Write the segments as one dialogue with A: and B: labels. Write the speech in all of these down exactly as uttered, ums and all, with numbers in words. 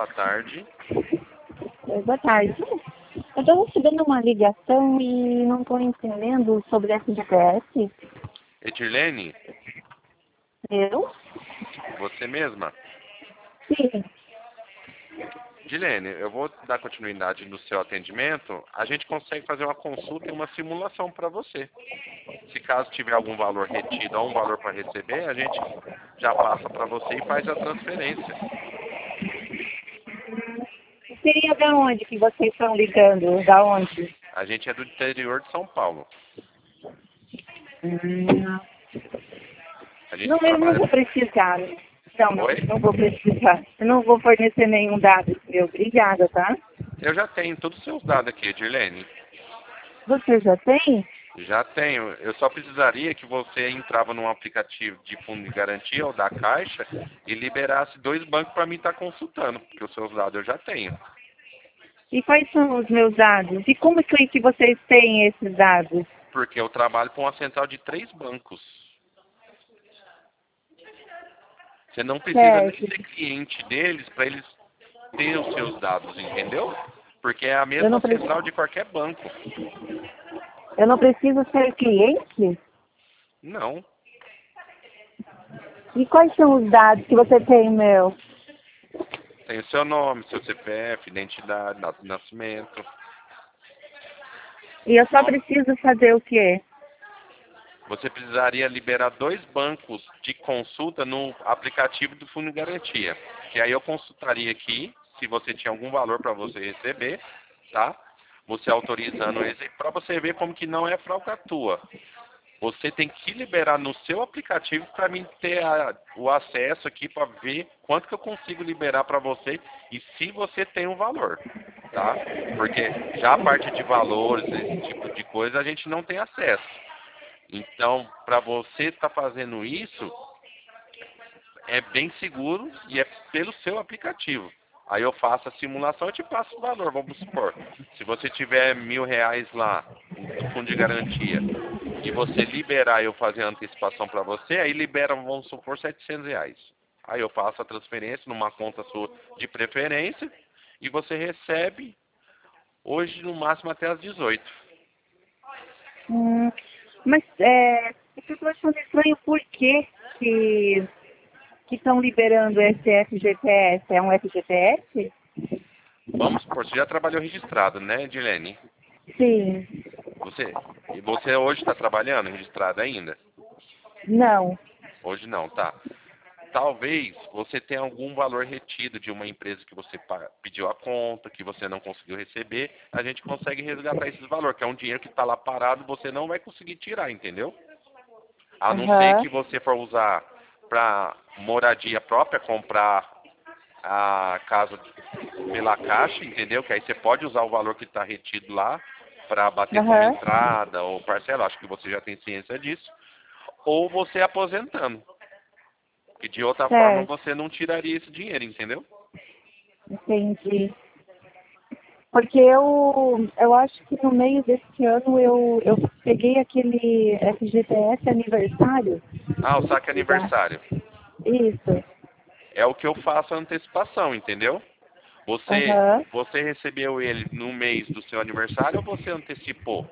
A: boa tarde.
B: Oi, boa tarde. Eu estou recebendo uma ligação e não estou entendendo sobre F G T S.
A: Edirlene,
B: Eu?
A: você mesma?
B: Sim.
A: Edirlene, eu vou dar continuidade no seu atendimento. A gente consegue fazer uma consulta e uma simulação para você. Se caso tiver algum valor retido ou um valor para receber, a gente já passa para você e faz a transferência.
B: Seria da onde que vocês estão ligando? Da onde?
A: A gente é do interior de São Paulo.
B: Hum.
A: A gente
B: Não, eu não
A: trabalha...
B: vou precisar. Não, não,
A: Oi?
B: não vou precisar. Eu não vou fornecer nenhum dado seu. Obrigada, tá?
A: Eu já tenho todos os seus dados aqui, Edirlene.
B: Você já tem?
A: Já tenho. Eu só precisaria que você entrava num aplicativo de fundo de garantia ou da Caixa e liberasse dois bancos para mim estar consultando, porque os seus dados eu já tenho.
B: E quais são os meus dados? E como que, que vocês têm esses dados?
A: Porque eu trabalho com uma central de três bancos. Você não precisa nem
B: Certo.
A: ser cliente deles para eles terem os seus dados, entendeu? Porque é a
B: Eu não,
A: mesma
B: pre...
A: central de qualquer banco.
B: eu não preciso ser cliente?
A: Não.
B: E quais são os dados que você tem, meu?
A: Tem o seu nome, seu C P F, identidade, data de nascimento.
B: E eu só preciso fazer o quê?
A: Você precisaria liberar dois bancos de consulta no aplicativo do Fundo de Garantia. Que aí eu consultaria aqui se você tinha algum valor para você receber, tá? Você autorizando esse, para você ver como que não é falcatrua. Você tem que liberar no seu aplicativo para mim ter a, o acesso aqui para ver quanto que eu consigo liberar para você e se você tem um valor, tá? Porque já a parte de valores, esse tipo de coisa, a gente não tem acesso. Então, para você estar fazendo isso, é bem seguro e é pelo seu aplicativo. Aí eu faço a simulação e te passo o valor, vamos supor. Se você tiver mil reais lá no fundo de garantia e você liberar eu fazer a antecipação para você, aí libera, vamos supor, setecentos reais. Aí eu faço a transferência numa conta sua de preferência e você recebe hoje no máximo até às dezoito.
B: Hum, mas é, eu estou achando estranho por que que que estão liberando esse F G T S. É um F G T S?
A: Vamos supor, você já trabalhou registrado, né, Edilene?
B: Sim.
A: Você, e você hoje está trabalhando registrado ainda?
B: Não.
A: Hoje não, tá. Talvez você tenha algum valor retido de uma empresa que você pa- pediu a conta, que você não conseguiu receber, a gente consegue resgatar esses valores, que é um dinheiro que está lá parado, você não vai conseguir tirar, entendeu? A não ser
B: Aham.
A: que você for usar para moradia própria, comprar a casa pela Caixa, entendeu? Que aí você pode usar o valor que está retido lá para bater como
B: Aham.
A: entrada ou parcela, acho que você já tem ciência disso, ou você aposentando. Que de outra forma
B: Certo.
A: você não tiraria esse dinheiro, entendeu?
B: Entendi. Porque eu, eu acho que no meio desse ano eu, eu peguei aquele F G T S aniversário.
A: Ah, o saque
B: Já.
A: aniversário.
B: Isso.
A: É o que eu faço a antecipação, entendeu? Você,
B: Aham.
A: você recebeu ele no mês do seu aniversário ou você antecipou?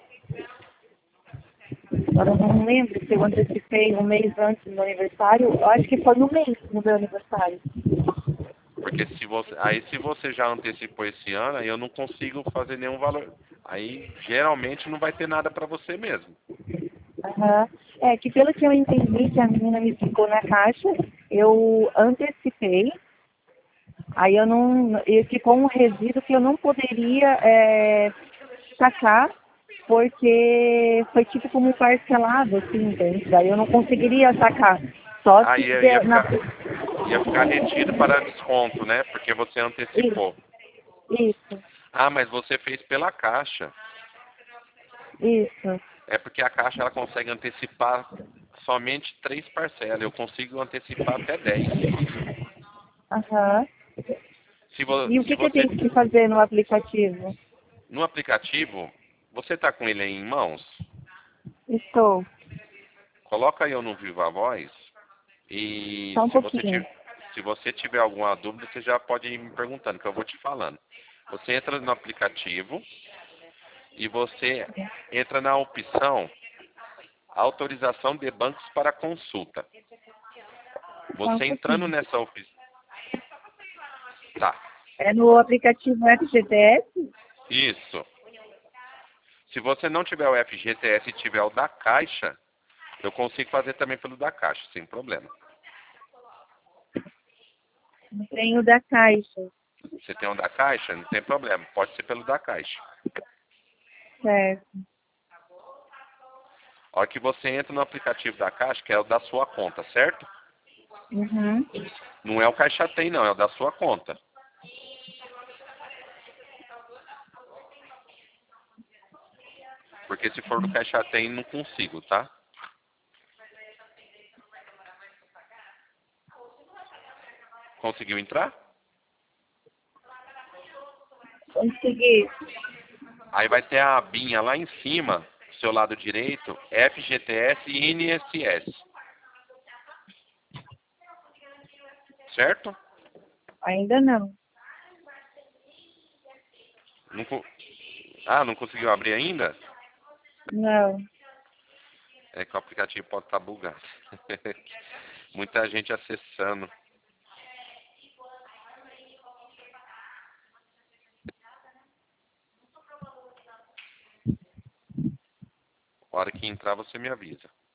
B: Agora eu não lembro se eu antecipei um mês antes do meu aniversário. Eu acho que foi no mês do meu aniversário.
A: Porque se você, aí se você já antecipou esse ano, aí eu não consigo fazer nenhum valor. Aí geralmente não vai ter nada para você mesmo.
B: Aham. É que pelo que eu entendi que a menina me ficou na caixa, eu antecipei, aí eu não. E ficou um resíduo que eu não poderia é, sacar, porque foi tipo como parcelado, assim, entende? Daí eu não conseguiria sacar. Só se
A: Aí ia ia
B: der na.
A: ficar, ia ficar retido para desconto, né? Porque você antecipou.
B: Isso, isso,
A: Ah, mas você fez pela Caixa.
B: isso.
A: É porque a Caixa ela consegue antecipar somente três parcelas. Eu consigo antecipar até dez.
B: Aham.
A: Se, vo,
B: E o
A: se
B: que, que eu
A: você
B: tenho que fazer no aplicativo?
A: no aplicativo, você está com ele aí em mãos?
B: Estou.
A: Coloca eu no Viva Voz e
B: Só um
A: se você tiver
B: pouquinho.
A: Se você tiver alguma dúvida, você já pode ir me perguntando, que eu vou te falando. Você entra no aplicativo e você entra na opção autorização de bancos para consulta. Você entrando nessa opção... Tá.
B: É no aplicativo F G T S?
A: Isso. Se você não tiver o F G T S e tiver o da Caixa, eu consigo fazer também pelo da Caixa, sem problema.
B: Não tenho da Caixa.
A: Você tem um da Caixa? Não tem problema. Pode ser pelo da Caixa.
B: Certo.
A: A hora que você entra no aplicativo da Caixa, que é o da sua conta, certo?
B: Uhum.
A: Não é o Caixa Tem, não. É o da sua conta. Porque se for do Caixa Tem, não consigo, tá? Conseguiu entrar?
B: Consegui.
A: Aí vai ter a abinha lá em cima, do seu lado direito, F G T S e I N S S. Certo?
B: Ainda não.
A: Não co- Ah, não conseguiu abrir ainda?
B: Não.
A: É que o aplicativo pode estar bugado. Muita gente acessando. A hora que entrar, você me avisa.